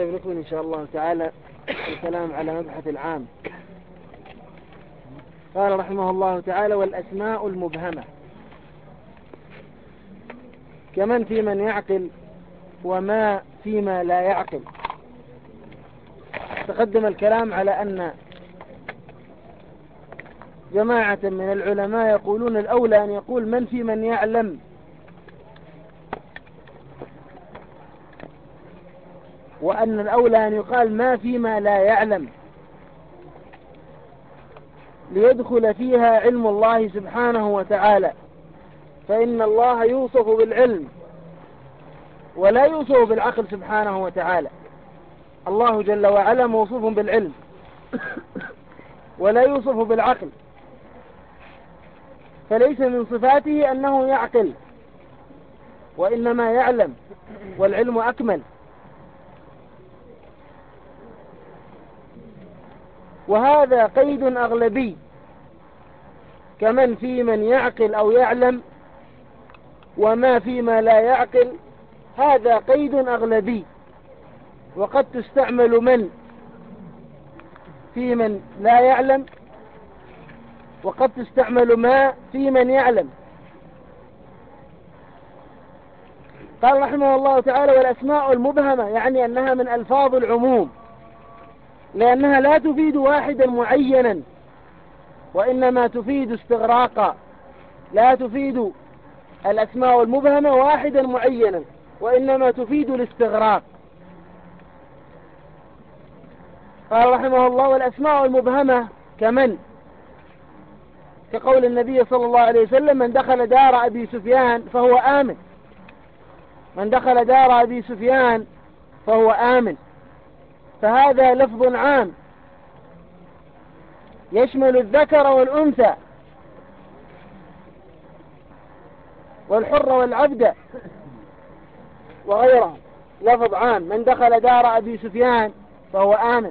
طيب نكمل إن شاء الله تعالى الكلام على مبحث العام. قال رحمه الله تعالى: والأسماء المبهمة كمن في من يعقل وما فيما لا يعقل. تقدم الكلام على أن جماعة من العلماء يقولون الأولى أن يقول من في من يعلم، وأن الأولى أن يقال ما فيما لا يعلم، ليدخل فيها علم الله سبحانه وتعالى، فإن الله يوصف بالعلم ولا يوصف بالعقل سبحانه وتعالى. الله جل وعلا موصوف بالعلم ولا يوصف بالعقل، فليس من صفاته أنه يعقل، وإنما يعلم، والعلم أكمل. وهذا قيد أغلبي، كمن في من يعقل أو يعلم وما فيما لا يعقل، هذا قيد أغلبي، وقد تستعمل من في من لا يعلم، وقد تستعمل ما في من يعلم. قال رحمه الله تعالى: والأسماء المبهمة، يعني أنها من ألفاظ العموم، لأنها لا تفيد واحدا معينا، وإنما تفيد استغراقا. لا تفيد الأسماء المبهمة واحدا معينا، وإنما تفيد الاستغراق. قال رحمه الله: والأسماء المبهمة كمن، كقول النبي صلى الله عليه وسلم: من دخل دار أبي سفيان فهو آمن. من دخل دار أبي سفيان فهو آمن. فهذا لفظ عام يشمل الذكر والأنثى والحر والعبد وغيرهم. لفظ عام: من دخل دار أبي سفيان فهو آمن،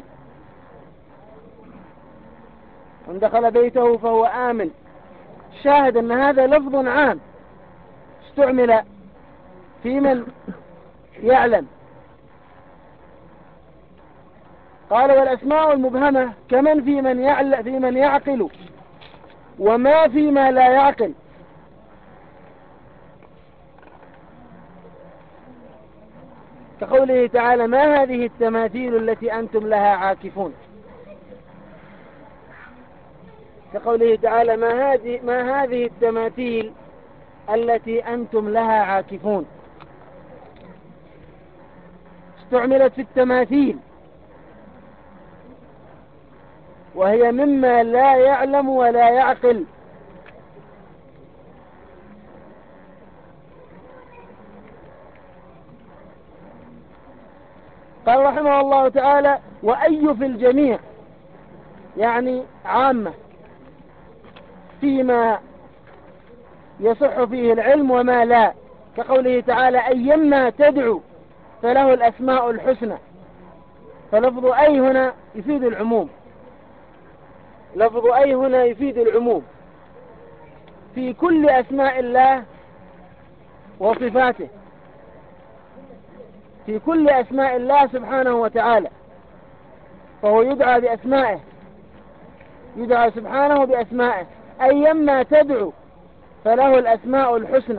من دخل بيته فهو آمن. شاهد أن هذا لفظ عام استعمل في من يعلم. قال: والأسماء المبهمة كمن في من يعقل وما فيما لا يعقل. كقوله تعالى: ما هذه التماثيل التي أنتم لها عاكفون. كقوله تعالى: ما هذه التماثيل التي أنتم لها عاكفون. استعملت في التماثيل، وهي مما لا يعلم ولا يعقل. قال رحمه الله تعالى: وأي في الجميع، يعني عامة، فيما يصح فيه العلم وما لا. كقوله تعالى: أيما تدعو فله الأسماء الحسنى. فلفظ أي هنا يفيد العموم، لفظ أي هنا يفيد العموم في كل أسماء الله وصفاته، في كل أسماء الله سبحانه وتعالى. فهو يدعى بأسمائه، يدعى سبحانه بأسمائه. أيما تدعو فله الأسماء الحسنى.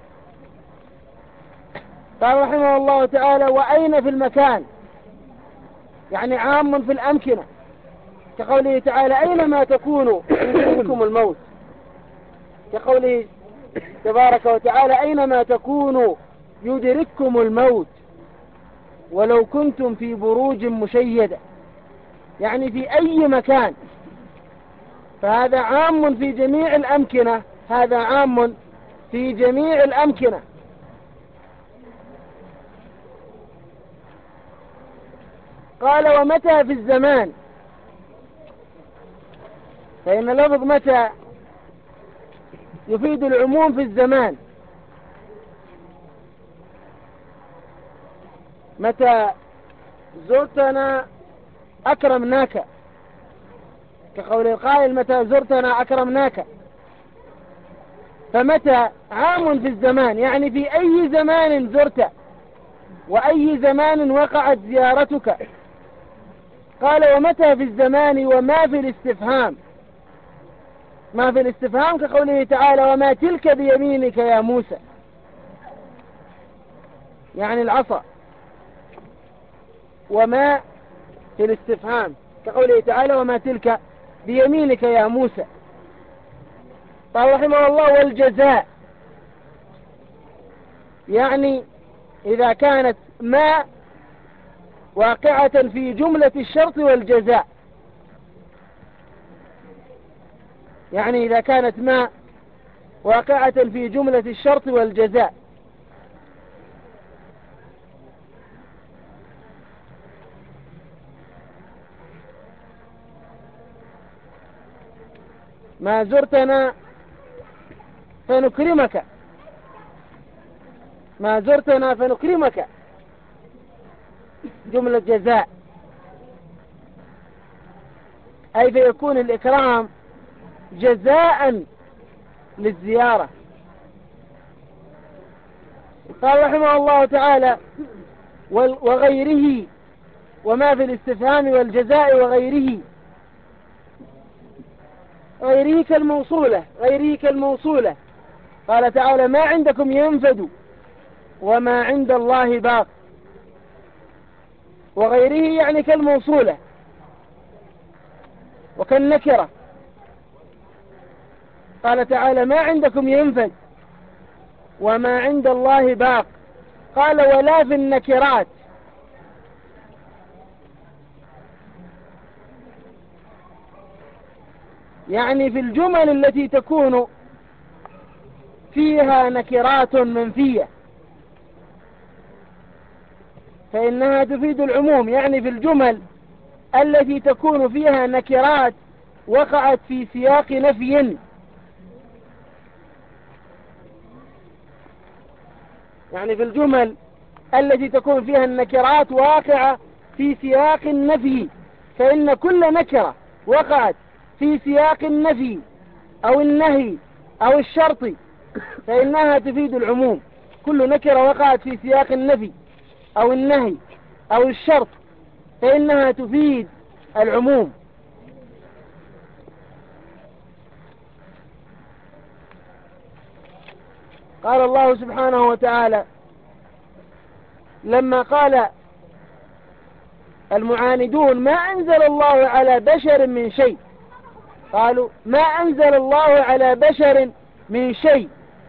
قال رحمه الله تعالى: وأين في المكان، يعني عام في الأمكنة. كقوله تعالى: أينما تكونوا يدرككم الموت. كقوله تبارك وتعالى: أينما تكونوا يدرككم الموت ولو كنتم في بروج مشيدة، يعني في أي مكان. فهذا عام في جميع الأمكنة، هذا عام في جميع الأمكنة. قال: ومتى في الزمان، فإن لفظ متى يفيد العموم في الزمان. متى زرتنا أكرمناك، كقول القائل: متى زرتنا أكرمناك. فمتى عام في الزمان، يعني في أي زمان زرت. وأي زمان وقعت زيارتك؟ قال ومتى في الزمان وما في الاستفهام. ما في الاستفهام كقوله تعالى وما تلك بيمينك يا موسى، يعني العصا. وما في الاستفهام كقوله تعالى وما تلك بيمينك يا موسى. قال رحمه الله والجزاء، يعني إذا كانت ما واقعة في جملة الشرط والجزاء، يعني إذا كانت ما واقعة في جملة الشرط والجزاء. ما زرتنا فنكرمك، ما زرتنا فنكرمك، جملة جزاء، أي فيكون الإكرام جزاء للزيارة. قال رحمه الله تعالى وغيره، وما في الاستفهام والجزاء وغيره. غيره كالموصولة، غيره كالموصولة. قال تعالى ما عندكم ينفد وما عند الله باق. وغيره يعني كالموصولة وكالنكرة. قال تعالى ما عندكم ينفد وما عند الله باق. قال ولا في النكرات، يعني في الجمل التي تكون فيها نكرات منفية فإنها تفيد العموم. يعني في الجمل التي تكون فيها نكرات وقعت في سياق نفي، يعني في الجمل التي تكون فيها النكرات واقعة في سياق النفي، فإن كل نكرة وقعت في سياق النفي أو النهي أو الشرط فإنها تفيد العموم. كل نكرة وقعت في سياق النفي أو النهي أو الشرط فإنها تفيد العموم. قال الله سبحانه وتعالى لما قال المعاندون ما أنزل الله على بشر من شيء، قالوا ما أنزل الله على بشر من شيء،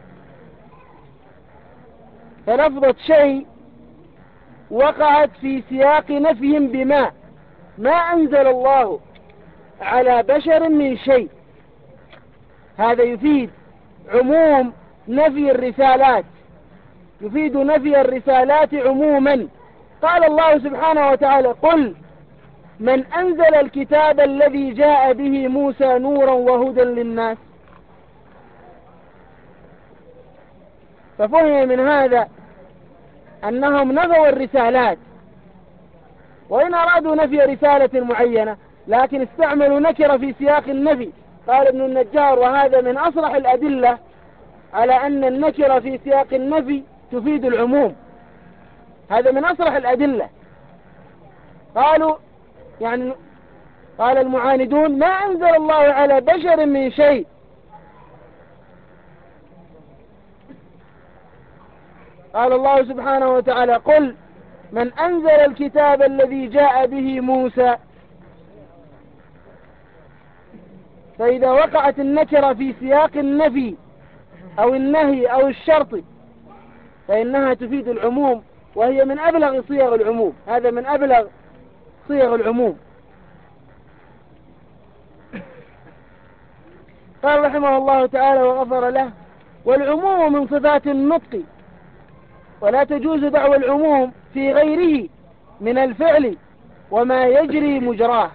فلفظة شيء وقعت في سياق نفي بما، ما أنزل الله على بشر من شيء. هذا يفيد عموم نفي الرسالات، يفيد نفي الرسالات عموما. قال الله سبحانه وتعالى قل من أنزل الكتاب الذي جاء به موسى نورا وهدى للناس. ففهم من هذا أنهم نفوا الرسالات، وإن أرادوا نفي رسالة معينة لكن استعملوا نكرة في سياق النفي. قال ابن النجار وهذا من أصرح الأدلة على أن النكرة في سياق النفي تفيد العموم. هذا من أصرح الأدلة. قالوا يعني قال المعاندون ما أنزل الله على بشر من شيء، قال الله سبحانه وتعالى قل من أنزل الكتاب الذي جاء به موسى. فإذا وقعت النكرة في سياق النفي أو النهي أو الشرط فإنها تفيد العموم، وهي من أبلغ صيغ العموم. هذا من أبلغ صيغ العموم. قال رحمه الله تعالى وغفر له والعموم من صفات النطق، ولا تجوز دعوى العموم في غيره من الفعل وما يجري مجراه.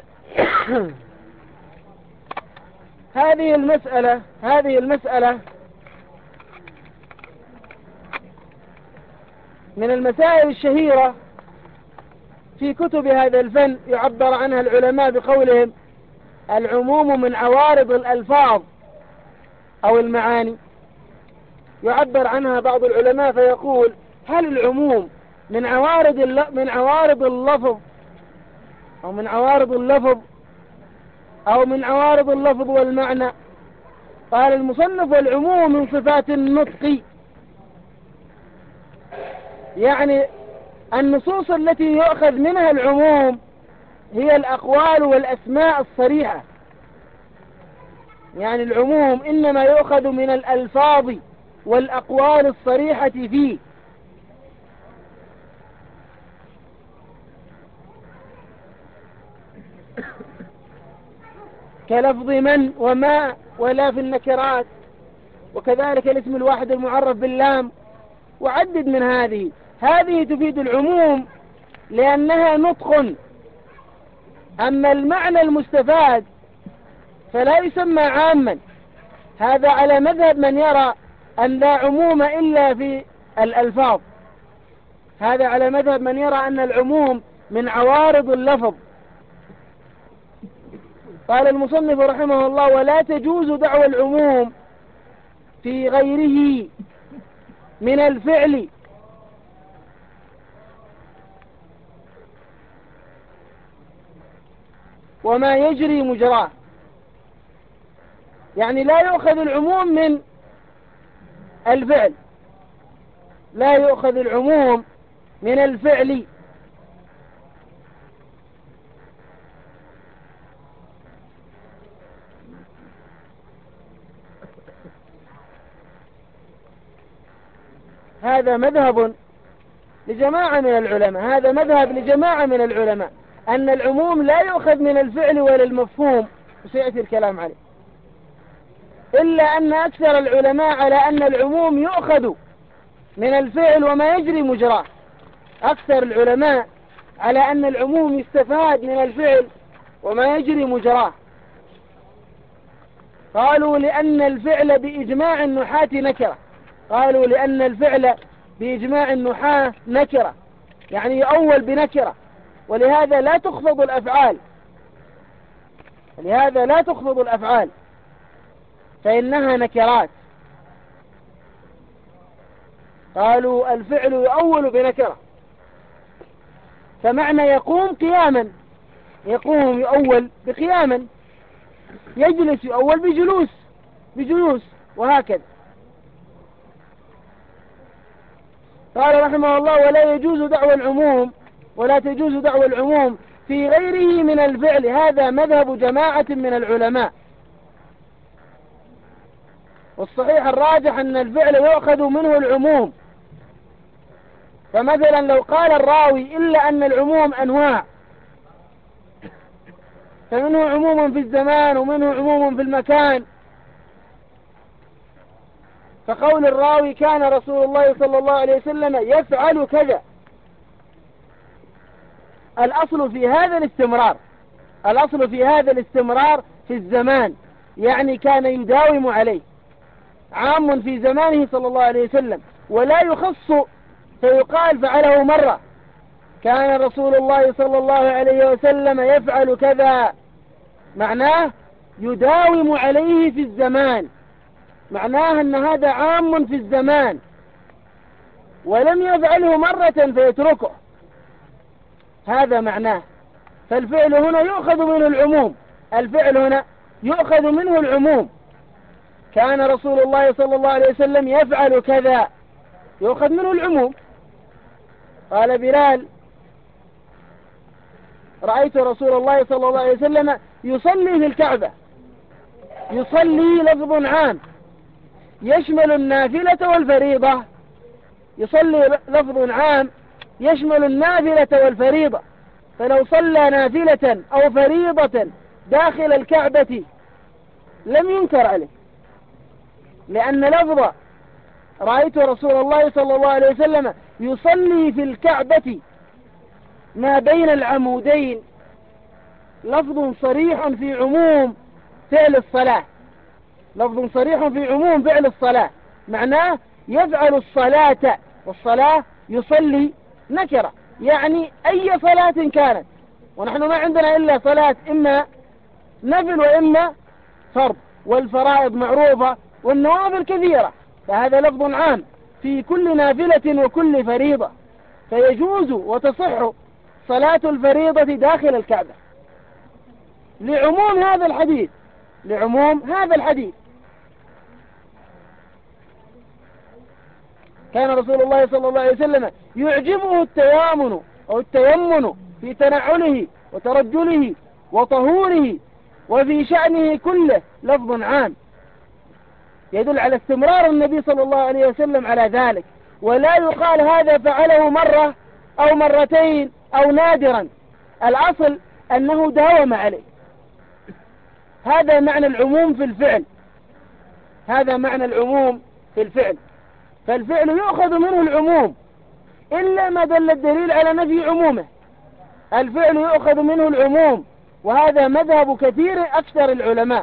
هذه المسألة من المسائل الشهيرة في كتب هذا الفن، يعبر عنها العلماء بقولهم العموم من عوارض الألفاظ أو المعاني. يعبر عنها بعض العلماء فيقول هل العموم من عوارض اللفظ أو من عوارض اللفظ أو من عوارض اللفظ والمعنى. قال المصنف: والعموم من صفات النطق، يعني النصوص التي يؤخذ منها العموم هي الأقوال والأسماء الصريحة، يعني العموم إنما يؤخذ من الألفاظ والأقوال الصريحة فيه، كلفظ من وما ولا في النكرات، وكذلك الاسم الواحد المعرف باللام، وعدد من هذه تفيد العموم لأنها نطق. أما المعنى المستفاد فلا يسمى عاما، هذا على مذهب من يرى أن لا عموم إلا في الألفاظ، هذا على مذهب من يرى أن العموم من عوارض اللفظ. قال المصنف رحمه الله: ولا تجوز دعوى العموم في غيره من الفعل وما يجري مجراه، يعني لا يؤخذ العموم من الفعل، لا يؤخذ العموم من الفعل هذا مذهب لجماعة من العلماء، هذا مذهب لجماعة من العلماء أن العموم لا يؤخذ من الفعل ولا المفهوم، وسيأتي الكلام عليه. إلا أن أكثر العلماء على أن العموم يؤخذ من الفعل وما يجري مجراه، أكثر العلماء على أن العموم يستفاد من الفعل وما يجري مجراه. قالوا لأن الفعل بإجماع النحاة نكرة، قالوا لأن الفعل بإجماع النحاة نكرة، يعني يؤول بنكرة، ولهذا لا تخفض الأفعال، لهذا لا تخفض الأفعال فإنها نكرات. قالوا الفعل يؤول بنكرة، فمعنى يقوم قياما، يقوم يؤول بقياما، يجلس يؤول بجلوس وهكذا. قال رحمه الله: ولا يجوز دعوى العموم، ولا تجوز دعوى العموم في غيره من الفعل، هذا مذهب جماعة من العلماء. والصحيح الراجح أن الفعل يؤخذ منه العموم. فمثلا لو قال الراوي: إلا أن العموم أنواع، فمنه عموم في الزمان ومنه عموم في المكان، فقول الراوي: كان رسول الله صلى الله عليه وسلم يفعل كذا، الأصل في هذا الاستمرار، الأصل في هذا الاستمرار في الزمان، يعني كان يداوم عليه، عام في زمانه صلى الله عليه وسلم، ولا يخص فيقال فعله مرة. كان رسول الله صلى الله عليه وسلم يفعل كذا، معناه يداوم عليه في الزمان، معناه أن هذا عام في الزمان، ولم يفعله مرة فيتركه، هذا معناه. فالفعل هنا يؤخذ منه العموم، الفعل هنا يؤخذ منه العموم. كان رسول الله صلى الله عليه وسلم يفعل كذا، يؤخذ منه العموم. قال بلال: رأيت رسول الله صلى الله عليه وسلم يصلي في الكعبة. يصلي لفظ عام يشمل النافلة والفريضة، يصلي لفظ عام يشمل النافلة والفريضة، فلو صلى نافلة أو فريضة داخل الكعبة لم ينكر عليه، لأن لفظ رأيت رسول الله صلى الله عليه وسلم يصلي في الكعبة ما بين العمودين لفظ صريح في عموم فعل الصلاة، لفظ صريح في عموم فعل الصلاة، معناه يفعل الصلاة، والصلاة يصلي نكرة، يعني أي صلاة كانت، ونحن ما عندنا إلا صلاة إما نفل وإما فرض، والفرائض معروفة والنوافل كثيرة، فهذا لفظ عام في كل نافلة وكل فريضة. فيجوز وتصح صلاة الفريضة داخل الكعبة لعموم هذا الحديث، لعموم هذا الحديث. كان رسول الله صلى الله عليه وسلم يعجبه التيامن أو التيمن في تنعله وترجله وطهوره، وفي شأنه كله لفظ عام يدل على استمرار النبي صلى الله عليه وسلم على ذلك، ولا يقال هذا فعله مرة أو مرتين أو نادرا، الأصل أنه داوم عليه. هذا معنى العموم في الفعل، هذا معنى العموم في الفعل. فالفعل يؤخذ منه العموم إلا ما دل الدليل على نفي عمومه. الفعل يؤخذ منه العموم، وهذا مذهب كثير أكثر العلماء.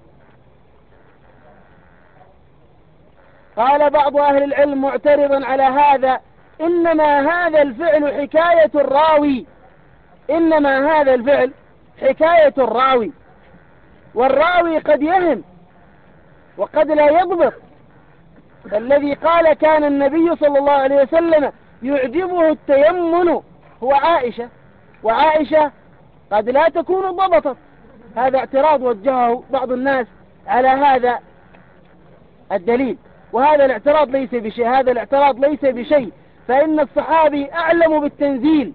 قال بعض أهل العلم معترضا على هذا: إنما هذا الفعل حكاية الراوي، إنما هذا الفعل حكاية الراوي، والراوي قد يهم وقد لا يضبط. فالذي قال كان النبي صلى الله عليه وسلم يعجبه التيمن هو عائشة، وعائشة قد لا تكون ضبطت. هذا اعتراض وجهه بعض الناس على هذا الدليل، وهذا الاعتراض ليس بشيء، هذا الاعتراض ليس بشيء، فإن الصحابي أعلم بالتنزيل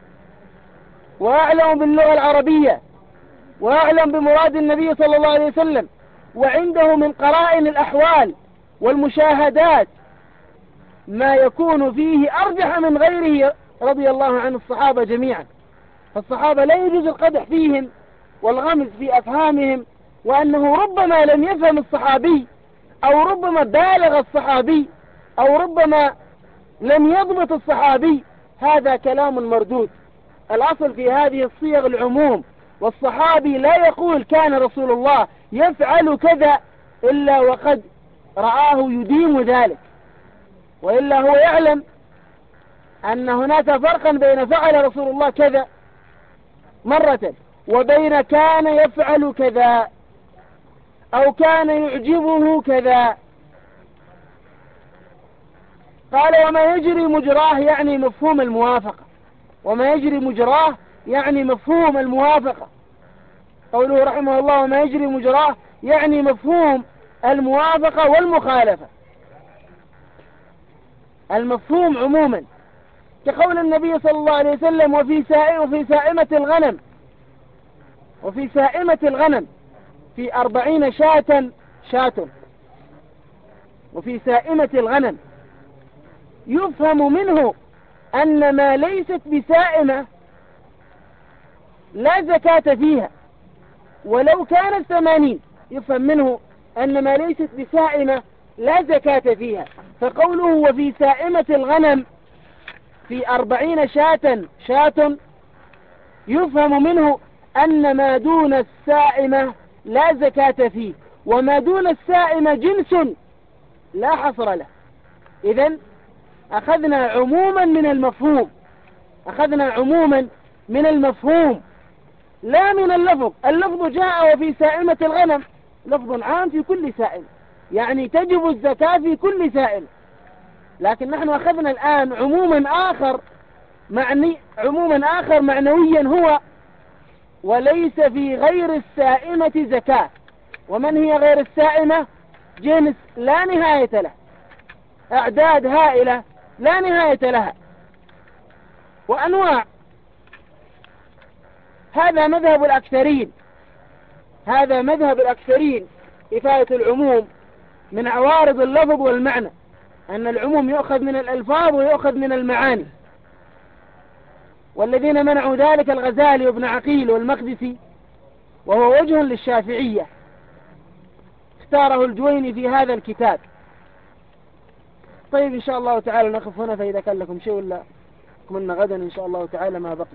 وأعلم باللغة العربية وأعلم بمراد النبي صلى الله عليه وسلم، وعنده من قرائن الأحوال والمشاهدات ما يكون فيه أرجح من غيره رضي الله عن الصحابة جميعا. فالصحابة لا يجوز القدح فيهم والغمز في أفهامهم، وأنه ربما لم يفهم الصحابي، أو ربما بالغ الصحابي، أو ربما لم يضبط الصحابي، هذا كلام مردود. الأصل في هذه الصيغ العموم، والصحابي لا يقول كان رسول الله يفعل كذا إلا وقد رآه يديم ذلك، وإلا هو يعلم أن هناك فرقا بين فعل رسول الله كذا مرة وبين كان يفعل كذا أو كان يعجبه كذا. قال: وما يجري مجراه يعني مفهوم الموافقة، وما يجري مجراه يعني مفهوم الموافقة. قوله رحمه الله: وما يجري مجراه يعني مفهوم الموافقة والمخالفة. المفهوم عموما كقول النبي صلى الله عليه وسلم: وفي سائمة الغنم، وفي سائمة الغنم في 40 شاة، وفي سائمة الغنم. يفهم منه أن ما ليست بسائمة لا زكاة فيها ولو كانت 80. يفهم منه أن ما ليست بسائمة لا زكاة فيها. فقوله وفي سائمة الغنم في 40 شاة يفهم منه أن ما دون السائمة لا زكاة فيه، وما دون السائمة جنس لا حصر له. إذن أخذنا عموما من المفهوم، أخذنا عموما من المفهوم لا من اللفظ. اللفظ جاء وفي سائمة الغنم لفظ عام في كل سائمة، يعني تجب الزكاة في كل سائمة. لكن نحن أخذنا الآن عموما آخر معنويا هو: وليس في غير السائمة زكاة. ومن هي غير السائمة؟ جنس لا نهاية له، أعداد هائلة لا نهاية لها، وأنواع. هذا مذهب الأكثرين، هذا مذهب الأكثرين إفادة العموم من عوارض اللفظ والمعنى، أن العموم يؤخذ من الألفاظ ويؤخذ من المعاني. والذين منعوا ذلك الغزالي وابن عقيل والمقدسي، وهو وجه للشافعية، اختاره الجويني في هذا الكتاب. طيب إن شاء الله تعالى نقف هنا، فإذا كان لكم شيء ولا كملنا غدا إن شاء الله تعالى ما بقي.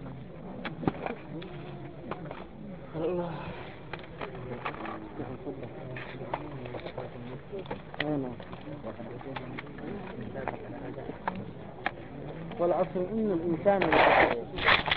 الله والعصر إن الإنسان لفي